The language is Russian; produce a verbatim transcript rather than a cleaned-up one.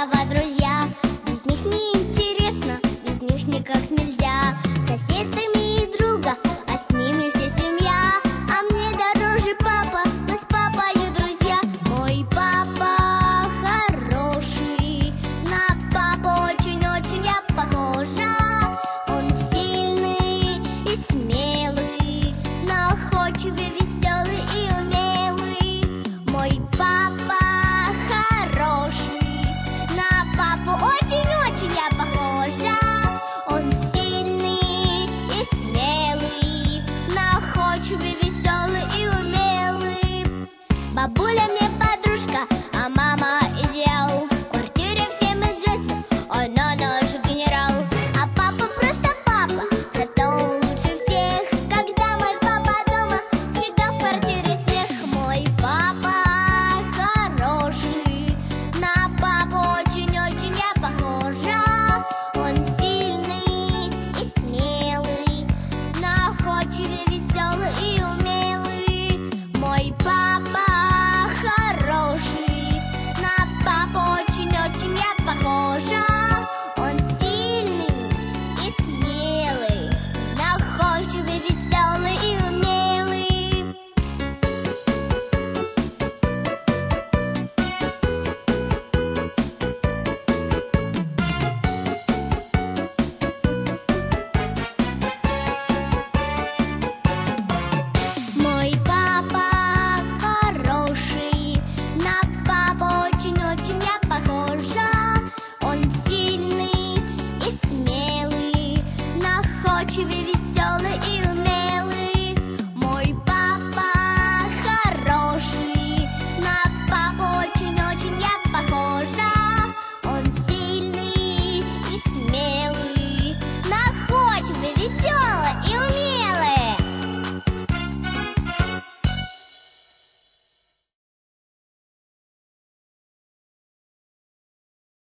папа-папа друзья. Без них неинтересно, без них никак нельзя. Соседами и друга, а с ними вся семья. А мне дороже папа, мы с папою друзья. Мой папа хороший, на папу очень-очень я похожа. Он сильный и смелый, находчивый, веселый и умелый. Мой папа хороший, на папу очень-очень я похожа. Он сильный и смелый, находчивый, веселый и умелый. Бабуля мне подружка, а мама идеал. В квартире всем известно, она наш генерал. А папа просто папа, зато он лучше всех. Когда мой папа дома, всегда в квартире смех. Мой папа хороший, на папу очень-очень я похожа. Он сильный и смелый, находчивый, веселый и умелый. Мой папа хороший, на папу очень-очень я похожа. Он сильный и смелый, находчивый, веселый и умелый. Мой папа хороший, на папу очень-очень я похожа. Он сильный и смелый, находчивый, веселый